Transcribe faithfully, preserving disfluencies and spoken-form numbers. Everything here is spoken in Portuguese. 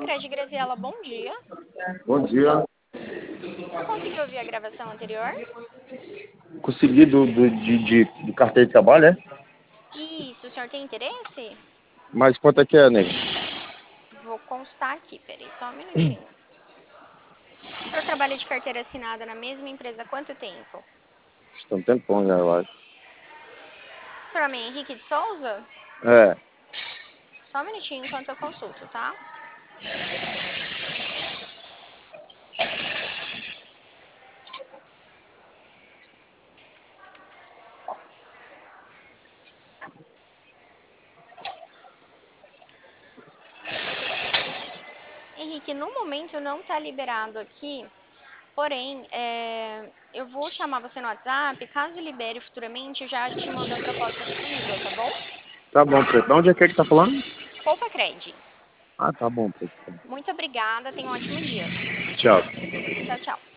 Cred Graziela, bom dia. Bom dia. Você conseguiu ouvir a gravação anterior? Consegui do, do, de, de, do carteiro de trabalho, é? Isso, o senhor tem interesse? Mas quanto é que é, nego? Vou constar aqui, peraí, só um minutinho. O senhor trabalha de carteira assinada na mesma empresa há quanto tempo? Estou um tempão já, eu acho. O senhor é Henrique de Souza? É. Só um minutinho enquanto eu consulto, tá? Henrique, no momento não tá liberado aqui, porém, é, eu vou chamar você no WhatsApp, caso libere futuramente, eu já te mando a proposta disponível, tá bom? Tá bom, preto. De onde é que é que tá falando? Poupa Cred. Ah, tá bom, preto. Muito obrigada, tenha um ótimo dia. Tchau. Tchau, tchau.